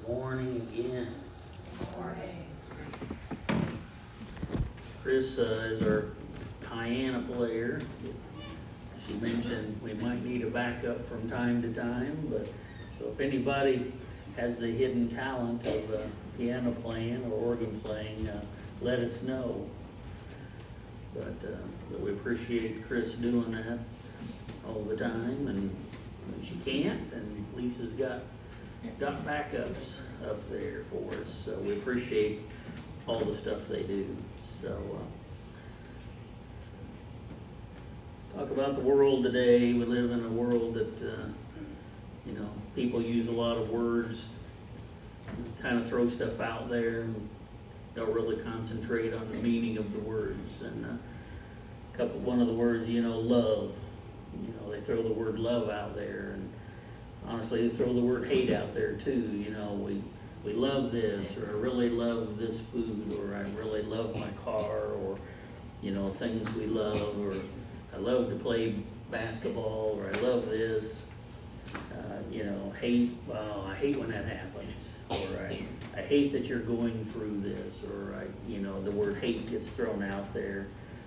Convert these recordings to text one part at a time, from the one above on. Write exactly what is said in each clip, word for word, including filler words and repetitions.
Good morning again. Good morning. Chris uh, is our piano player. She mentioned we might need a backup from time to time, but so if anybody has the hidden talent of uh, piano playing or organ playing, uh, let us know. But, uh, but we appreciate Chris doing that all the time, and when she can't, then Lisa's got got backups up there for us. So we appreciate all the stuff they do. So uh, talk about the world today. We live in a world that uh, you know, people use a lot of words, kind of throw stuff out there, and don't really concentrate on the meaning of the words. And uh, a couple, one of the words, you know, love. You know, they throw the word love out there, and honestly, they throw the word hate out there too. You know, we we love this, or I really love this food, or I really love my car, or you know, things we love, or I love to play basketball, or I love this. Uh, you know, hate. Well, I hate when that happens, or I I hate that you're going through this, or I you know, the word hate gets thrown out there.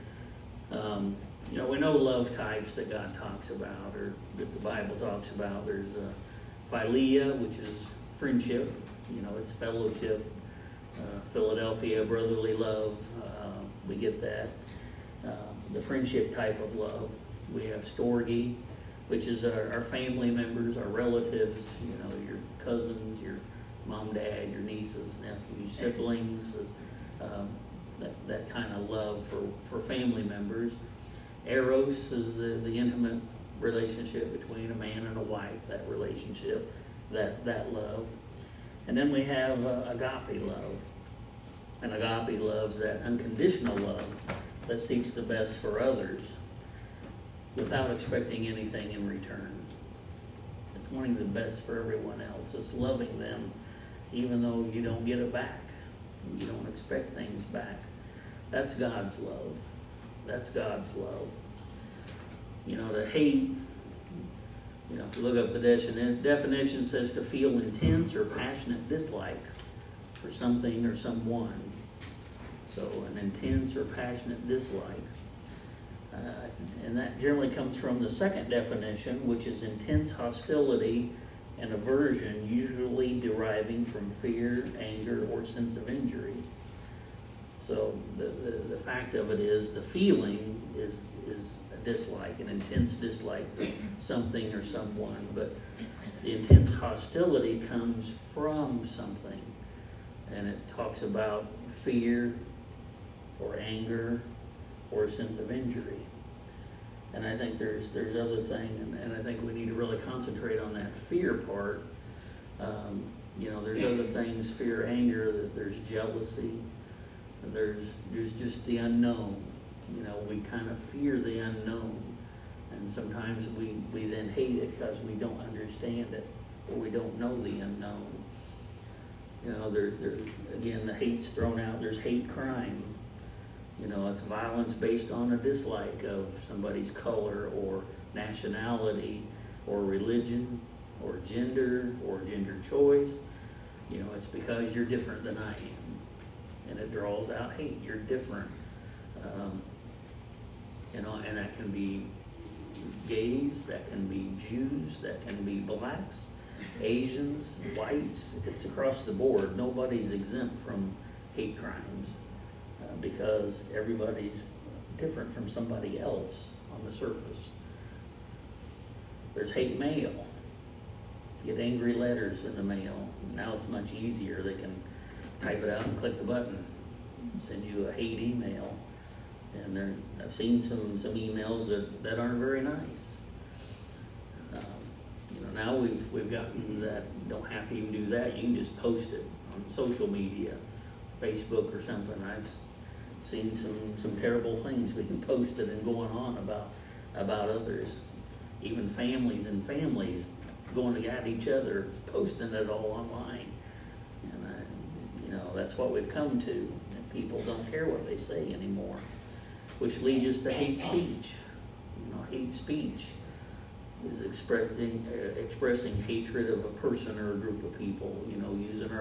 Um, You know, we know love types that God talks about, or that the Bible talks about. There's uh, philia, which is friendship. You know, it's fellowship. Uh, Philadelphia, brotherly love. Uh, we get that. Uh, the friendship type of love. We have storge, which is our, our family members, our relatives. You know, your cousins, your mom, dad, your nieces, nephews, siblings. Um, that that kind of love for for family members. Eros is the, the intimate relationship between a man and a wife, that relationship, that, that love. And then we have uh, agape love. And agape love is that unconditional love that seeks the best for others without expecting anything in return. It's wanting the best for everyone else. It's loving them even though you don't get it back. You don't expect things back. That's God's love. That's God's love. You know, to hate, you know, if you look up the definition, definition says to feel intense or passionate dislike for something or someone. So an intense or passionate dislike. Uh, and that generally comes from the second definition, which is intense hostility and aversion, usually deriving from fear, anger, or sense of injury. So the, the, the fact of it is the feeling is, is a dislike, an intense dislike for something or someone, but the intense hostility comes from something. And it talks about fear or anger or a sense of injury. And I think there's there's other things, and, and I think we need to really concentrate on that fear part. Um, you know, there's other things, fear, anger, there's jealousy. There's there's just the unknown. You know, we kind of fear the unknown. And sometimes we, we then hate it because we don't understand it, or we don't know the unknown. You know, there, there, again, the hate's thrown out. There's hate crime. You know, it's violence based on a dislike of somebody's color or nationality or religion or gender or gender choice. You know, it's because you're different than I am. And it draws out hate. You're different. Um, you know, and that can be gays, that can be Jews, that can be blacks, Asians, whites. It's across the board. Nobody's exempt from hate crimes uh, because everybody's different from somebody else on the surface. There's hate mail. Get angry letters in the mail. Now it's much easier. They can type it out and click the button, send you a hate email. And there, I've seen some, some emails that, that aren't very nice. Um, you know, now we've, we've gotten that you don't have to even do that. You can just post it on social media, Facebook or something. I've seen some, some terrible things being posted and going on about, about others. Even families and families going at each other, posting it all online. And I, you know, that's what we've come to. And people don't care what they say anymore, which leads us to hate speech. You know, hate speech is expressing uh, expressing hatred of a person or a group of people. You know, using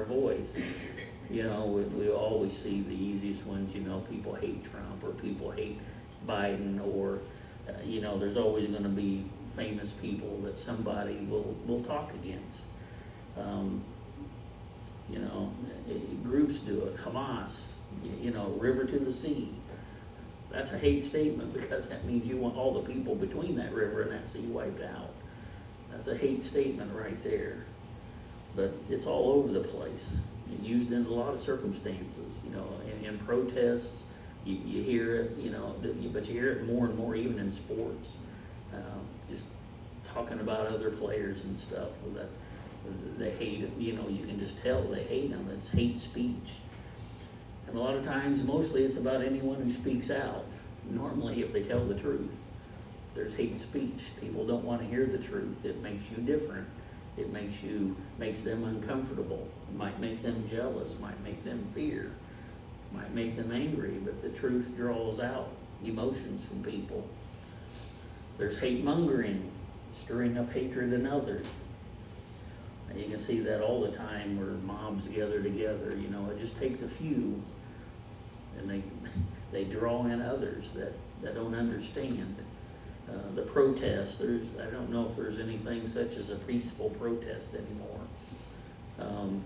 place. You know, we, we always see the easiest ones, you know, people hate Trump or people hate Biden, or, uh, you know, there's always going to be famous people that somebody will, will talk against. Um, you know, groups do it, Hamas, you know, river to the sea. That's a hate statement, because that means you want all the people between that river and that sea wiped out. That's a hate statement right there. But it's all over the place, and used in a lot of circumstances, you know, in, in protests, you, you hear it, you know, but you hear it more and more even in sports. Um, just talking about other players and stuff that they hate it, you know, you can just tell they hate them. It's hate speech. And a lot of times, mostly it's about anyone who speaks out. Normally, if they tell the truth, there's hate speech. People don't want to hear the truth. It makes you different. It makes you, makes them uncomfortable. It might make them jealous, might make them fear, might make them angry, but the truth draws out emotions from people. There's hate mongering, stirring up hatred in others. And you can see that all the time where mobs gather together. You know, it just takes a few, and they they draw in others that, that don't understand. Uh, the protests, there's, I don't know if there's anything such as a peaceful protest anymore. Um,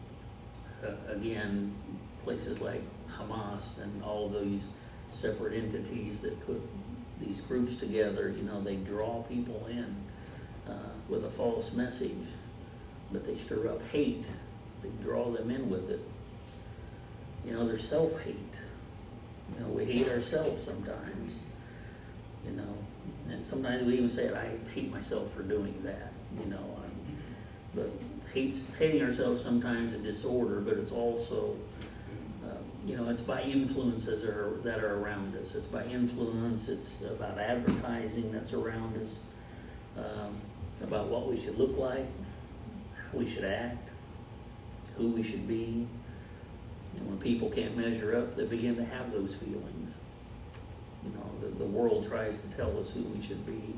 uh, again, places like Hamas and all these separate entities that put these groups together, you know, they draw people in uh, with a false message, but they stir up hate. They draw them in with it. You know, there's self-hate. You know, we hate ourselves sometimes, you know, and sometimes we even say, I hate myself for doing that, you know. Um, but hates, hating ourselves sometimes is a disorder, but it's also, uh, you know, it's by influences that are, that are around us. It's by influence. It's about advertising that's around us, um, about what we should look like, how we should act, who we should be. And when people can't measure up, they begin to have those feelings. You know, the, the world tries to tell us who we should be.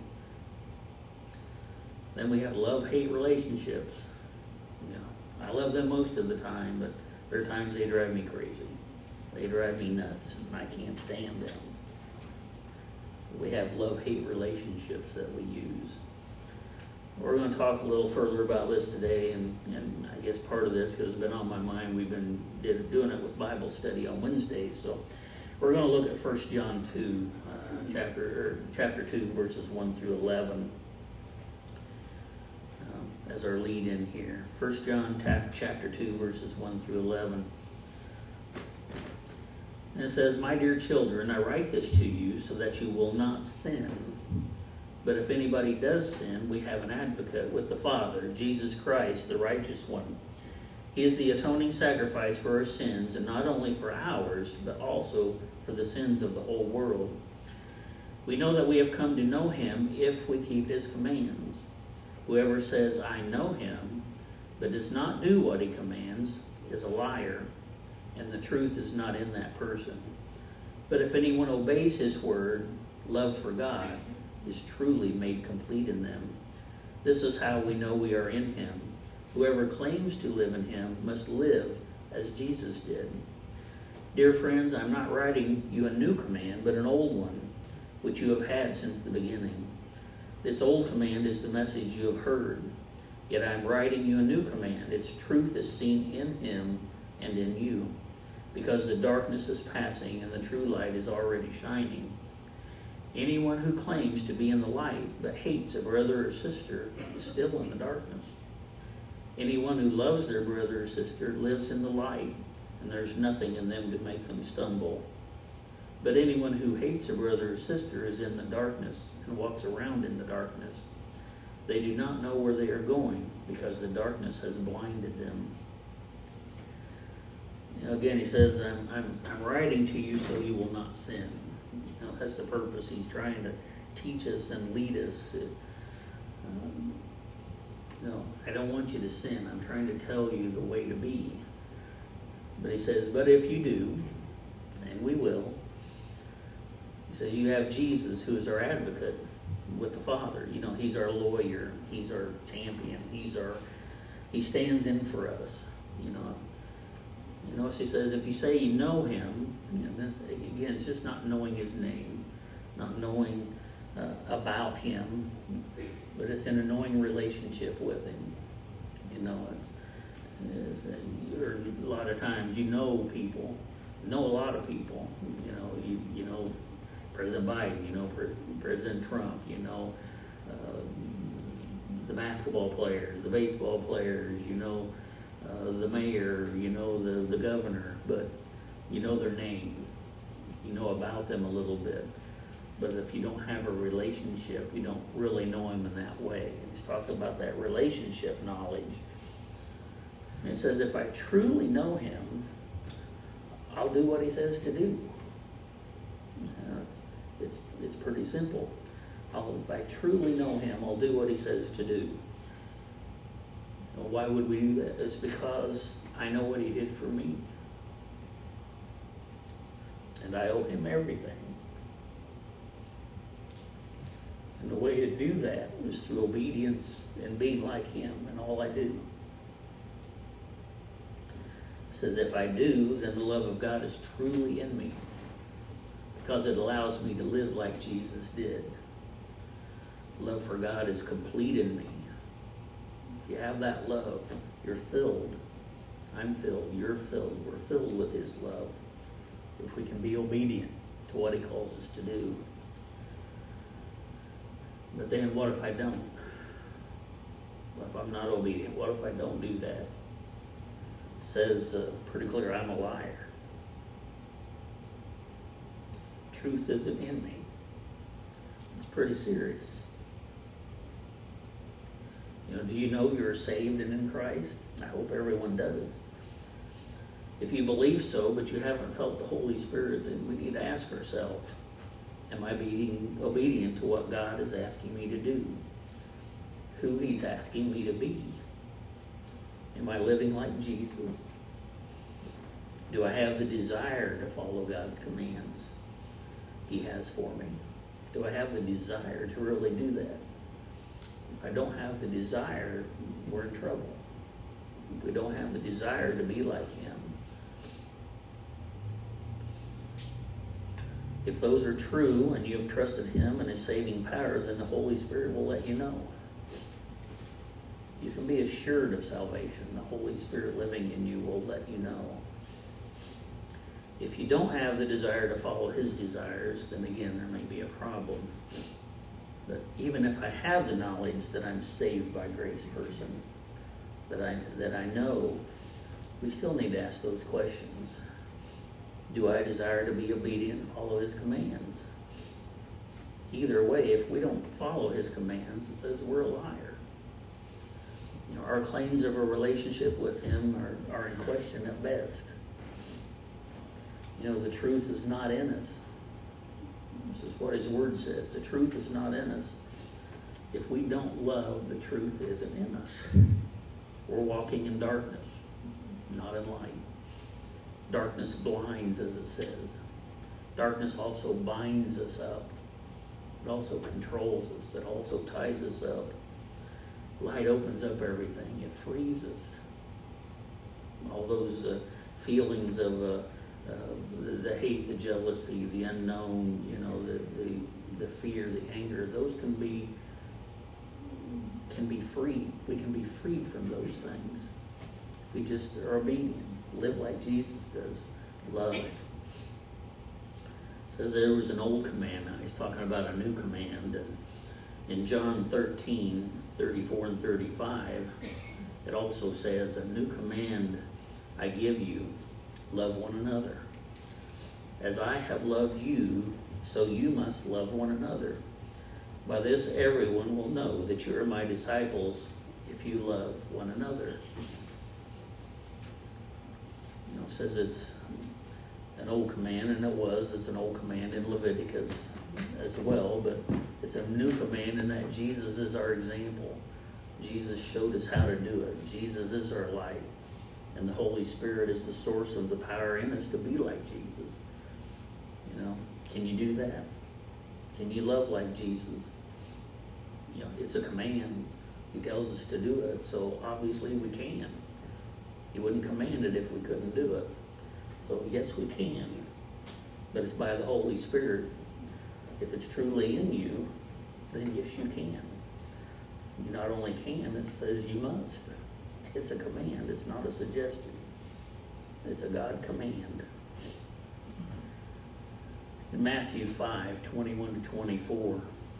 Then we have love-hate relationships. You know, I love them most of the time, but there are times they drive me crazy. They drive me nuts, and I can't stand them. So we have love-hate relationships that we use. We're going to talk a little further about this today, and, and I guess part of this, because it's been on my mind, we've been did, doing it with Bible study on Wednesdays. So we're going to look at First John two, uh, chapter, or chapter two, verses one through eleven, um, as our lead in here. First John chapter two, verses one through eleven. And it says, My dear children, I write this to you so that you will not sin. But if anybody does sin, we have an advocate with the Father, Jesus Christ, the righteous one. He is the atoning sacrifice for our sins, and not only for ours, but also for the sins of the whole world. We know that we have come to know him if we keep his commands. Whoever says, I know him, but does not do what he commands, is a liar, and the truth is not in that person. But if anyone obeys his word, love for God is truly made complete in them. This is how we know we are in him. Whoever claims to live in him must live as Jesus did. Dear friends, I'm not writing you a new command, but an old one, which you have had since the beginning. This old command is the message you have heard. Yet I'm writing you a new command. Its truth is seen in him and in you, because the darkness is passing and the true light is already shining. Anyone who claims to be in the light but hates a brother or sister is still in the darkness. Anyone who loves their brother or sister lives in the light, and there's nothing in them to make them stumble. But anyone who hates a brother or sister is in the darkness and walks around in the darkness. They do not know where they are going because the darkness has blinded them. You know, again, he says, I'm, I'm, I'm writing to you so you will not sin. You know, that's the purpose. He's trying to teach us and lead us. Um, no, I don't want you to sin. I'm trying to tell you the way to be. But he says, but if you do, and we will, he says, you have Jesus, who is our advocate with the Father. You know, he's our lawyer. He's our champion. He's our, he stands in for us. You know, You know, she says, if you say you know him, you know, that's, again, it's just not knowing his name, not knowing uh, about him, but it's in a knowing relationship with him. You know, it's, it's you're, a lot of times you know people, know a lot of people. You know, you you know President Biden, you know Pre- President Trump, you know uh, the basketball players, the baseball players, you know. Uh, the mayor, you know, the, the governor, but you know their name, you know about them a little bit. But if you don't have a relationship, you don't really know him in that way. And he's talking about that relationship knowledge. And it says, if I truly know him, I'll do what he says to do. You know, it's, it's, it's pretty simple. I'll, if I truly know him, I'll do what he says to do. Well, why would we do that? It's because I know what he did for me. And I owe him everything. And the way to do that is through obedience and being like him in all I do. It says, if I do, then the love of God is truly in me, because it allows me to live like Jesus did. Love for God is complete in me. If you have that love, you're filled. I'm filled. You're filled. We're filled with his love. If we can be obedient to what he calls us to do. But then what if I don't? What if I'm not obedient? What if I don't do that? It says uh, pretty clear, I'm a liar. Truth isn't in me. It's pretty serious. You know, do you know you're saved and in Christ? I hope everyone does. If you believe so, but you haven't felt the Holy Spirit, then we need to ask ourselves, am I being obedient to what God is asking me to do? Who he's asking me to be? Am I living like Jesus? Do I have the desire to follow God's commands he has for me? Do I have the desire to really do that? If I don't have the desire, we're in trouble. If we don't have the desire to be like him. If those are true and you have trusted him and his saving power, then the Holy Spirit will let you know. You can be assured of salvation. The Holy Spirit living in you will let you know. If you don't have the desire to follow his desires, then again, there may be a problem. But even if I have the knowledge that I'm saved by grace person, that I, that I know, we still need to ask those questions. Do I desire to be obedient and follow his commands? Either way, if we don't follow his commands, it says we're a liar. You know, our claims of a relationship with him are, are in question at best. You know, the truth is not in us. This is what his word says. The truth is not in us. If we don't love, the truth isn't in us. We're walking in darkness, not in light. Darkness blinds, as it says. Darkness also binds us up. It also controls us. It also ties us up. Light opens up everything. It frees us. All those uh, feelings of uh, uh, the, the hate, the jealousy, the unknown, you know, the, the the fear, the anger, those can be can be freed. We can be freed from those things if we just are obedient. Live like Jesus does. Love. It says there was an old command. Now he's talking about a new command. And in John thirteen, thirty-four and thirty-five, it also says, a new command I give you, love one another. As I have loved you, so you must love one another. By this everyone will know that you are my disciples if you love one another. You know, it says it's an old command, and it was. It's an old command in Leviticus as well, but it's a new command in that Jesus is our example. Jesus showed us how to do it. Jesus is our light, and the Holy Spirit is the source of the power in us to be like Jesus. You know, can you do that? Can you love like Jesus? You know, it's a command. He tells us to do it, so obviously we can. He wouldn't command it if we couldn't do it. So yes, we can, but it's by the Holy Spirit. If it's truly in you, then yes, you can. You not only can, it says you must. It's a command. It's not a suggestion. It's a God command. In Matthew five, twenty-one to twenty-four,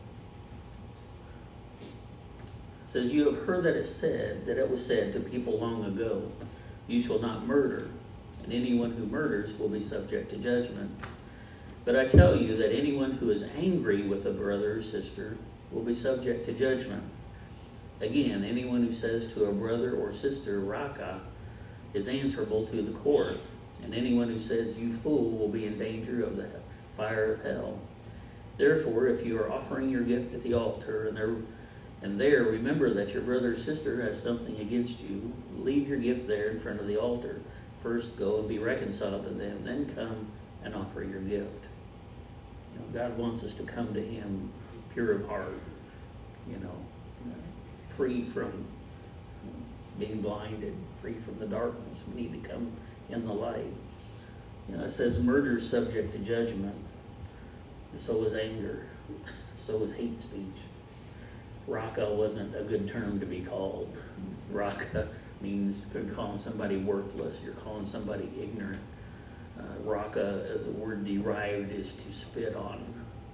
it says, you have heard that it said, that it was said to people long ago, you shall not murder, and anyone who murders will be subject to judgment. But I tell you that anyone who is angry with a brother or sister will be subject to judgment. Again, anyone who says to a brother or sister, Raka, is answerable to the court, and anyone who says, you fool, will be in danger of the fire of hell. Therefore, if you are offering your gift at the altar, and there, and there remember that your brother or sister has something against you, leave your gift there in front of the altar. First go and be reconciled to them, then come and offer your gift. You know, God wants us to come to Him pure of heart, you know, free from being blinded, free from the darkness. We need to come in the light. You know, it says murder is subject to judgment. So is anger. So is hate speech. Raka wasn't a good term to be called. Raka means you're calling somebody worthless. You're calling somebody ignorant. Uh, Raka, the word derived is to spit on.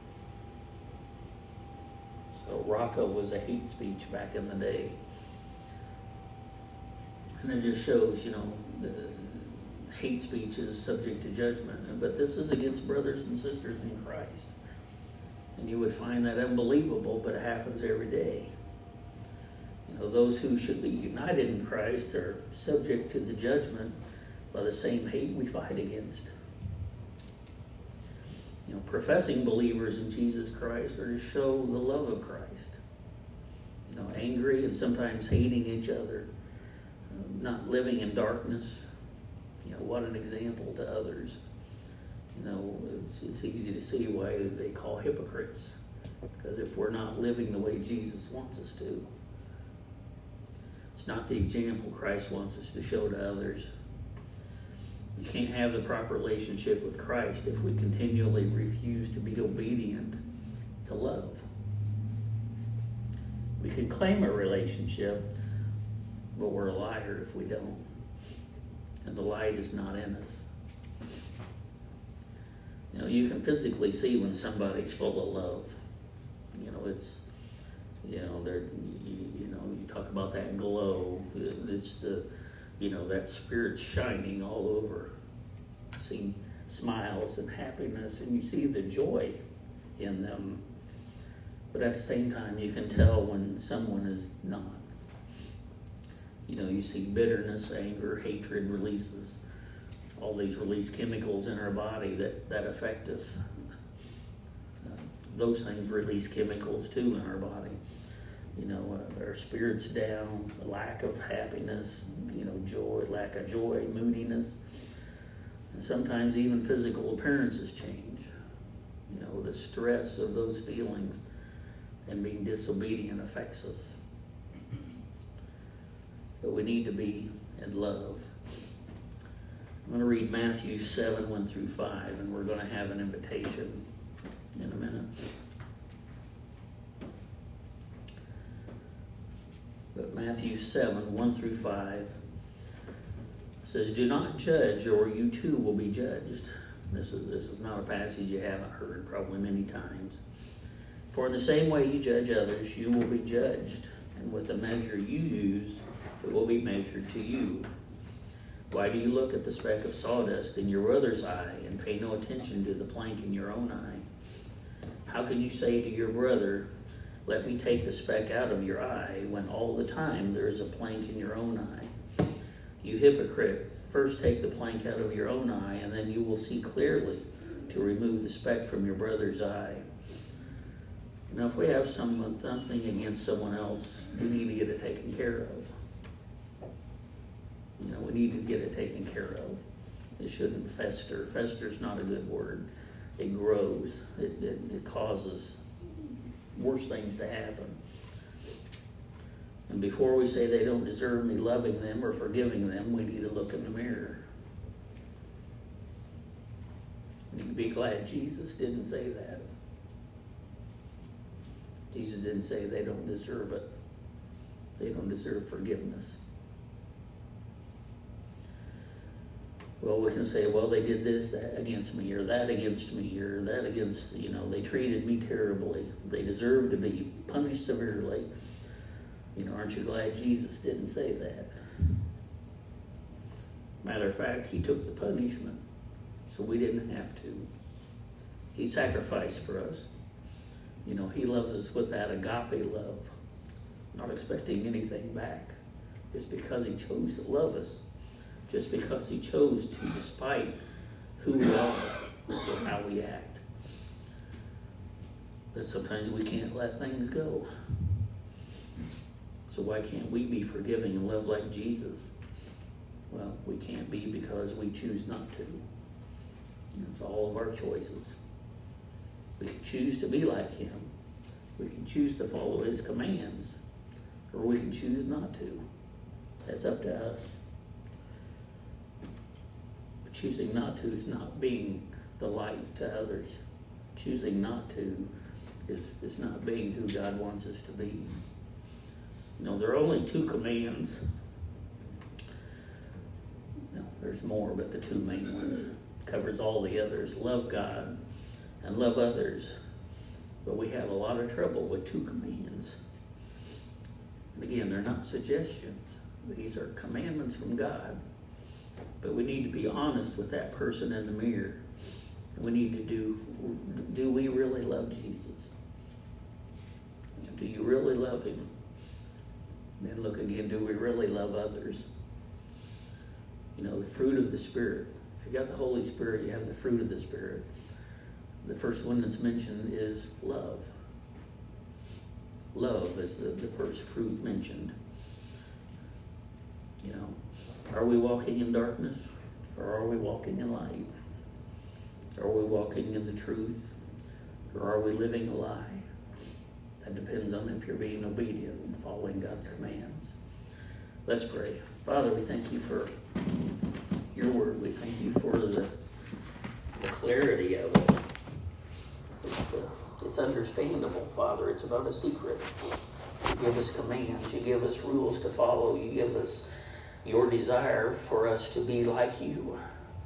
So Raka was a hate speech back in the day. And it just shows, you know, the hate speech is subject to judgment. But this is against brothers and sisters in Christ. And you would find that unbelievable, but it happens every day. You know, those who should be united in Christ are subject to the judgment by the same hate we fight against. You know, professing believers in Jesus Christ are to show the love of Christ. You know, angry and sometimes hating each other, uh, not living in darkness. You know, what an example to others. You know, it's, it's easy to see why they call hypocrites, because if we're not living the way Jesus wants us to, it's not the example Christ wants us to show to others. You can't have the proper relationship with Christ if we continually refuse to be obedient to love. We can claim a relationship, but we're a liar if we don't. And the light is not in us. You know, you can physically see when somebody's full of love. You know, it's, you know, they're, you, you know, you talk about that glow. It's the, you know, that spirit shining all over. See smiles and happiness, and you see the joy in them. But at the same time, you can tell when someone is not. You know, you see bitterness, anger, hatred releases. All these release chemicals in our body that, that affect us. Uh, those things release chemicals too in our body. You know, uh, our spirit's down, a lack of happiness, you know, joy, lack of joy, moodiness. And sometimes even physical appearances change. You know, the stress of those feelings and being disobedient affects us. But we need to be in love. I'm going to read Matthew seven, one through five, and we're going to have an invitation in a minute. But Matthew seven, one through five says, do not judge, or you too will be judged. This is, this is not a passage you haven't heard probably many times. For in the same way you judge others, you will be judged. And with the measure you use, it will be measured to you. Why do you look at the speck of sawdust in your brother's eye and pay no attention to the plank in your own eye? How can you say to your brother, let me take the speck out of your eye, when all the time there is a plank in your own eye? You hypocrite, first take the plank out of your own eye, and then you will see clearly to remove the speck from your brother's eye. Now, if we have someone, something against someone else, we need to get it taken care of. You know, we need to get it taken care of. It shouldn't fester. Fester is not a good word. It grows. It, it, it causes worse things to happen. And before we say they don't deserve me loving them or forgiving them, we need to look in the mirror. We need to be glad Jesus didn't say that. Jesus didn't say they don't deserve it. They don't deserve forgiveness. Well, we can say, well, they did this that against me, or that against me, or that against, you know, they treated me terribly. They deserve to be punished severely. You know, aren't you glad Jesus didn't say that? Matter of fact, he took the punishment, so we didn't have to. He sacrificed for us. You know, he loves us with that agape love, not expecting anything back, just because he chose to love us. Just because he chose to, despite who we are or how we act. But sometimes we can't let things go. So why can't we be forgiving and love like Jesus? Well, we can't be because we choose not to. And it's all of our choices. We can choose to be like him. We can choose to follow his commands. Or we can choose not to. That's up to us. Choosing not to is not being the light to others. Choosing not to is, is not being who God wants us to be. You know, there are only two commands. No, there's more, but the two main ones covers all the others. Love God and love others. But we have a lot of trouble with two commands. And again, they're not suggestions. These are commandments from God. But we need to be honest with that person in the mirror. We need to do, do we really love Jesus? Do you really love him? Then look again, do we really love others? You know, the fruit of the Spirit. If you got the Holy Spirit, you have the fruit of the Spirit. The first one that's mentioned is love. Love is the, the first fruit mentioned. You know, are we walking in darkness, or are we walking in light? Are we walking in the truth, or are we living a lie? That depends on if you're being obedient and following God's commands. Let's pray. Father, we thank you for your word. We thank you for the, the clarity of it. It's, uh, it's understandable, Father. It's not a secret. You give us commands. You give us rules to follow. You give us your desire for us to be like you.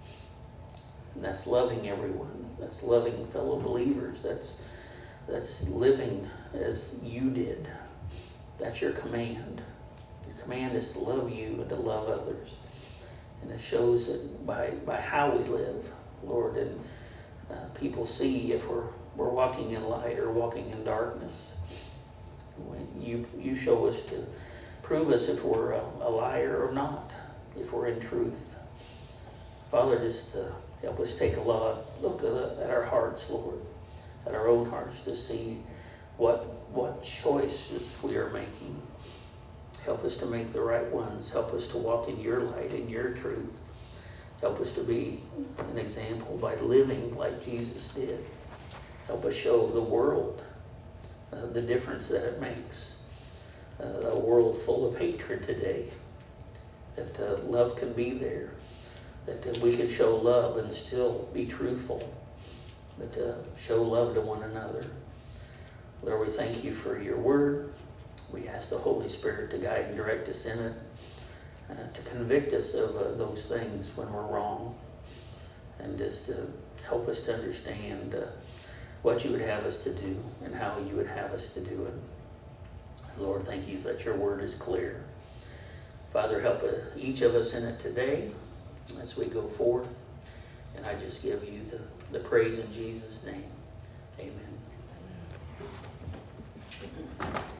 And that's loving everyone. That's loving fellow believers. That's that's living as you did. That's your command. Your command is to love you and to love others. And it shows it by, by how we live, Lord. And uh, people see if we're, we're walking in light or walking in darkness. When you, you show us to prove us if we're a, a liar or not, if we're in truth. Father, just uh, help us take a lot, look at, at our hearts, Lord, at our own hearts to see what, what choices we are making. Help us to make the right ones. Help us to walk in your light, in your truth. Help us to be an example by living like Jesus did. Help us show the world uh, the difference that it makes. Uh, a world full of hatred today, that uh, love can be there, that uh, we can show love and still be truthful, but uh, show love to one another. Lord, we thank you for your word. We ask the Holy Spirit to guide and direct us in it, uh, to convict us of uh, those things when we're wrong, and just to help us to understand uh, what you would have us to do and how you would have us to do it. Lord, thank you that your word is clear. Father, help each of us in it today as we go forth. And I just give you the, the praise in Jesus' name. Amen.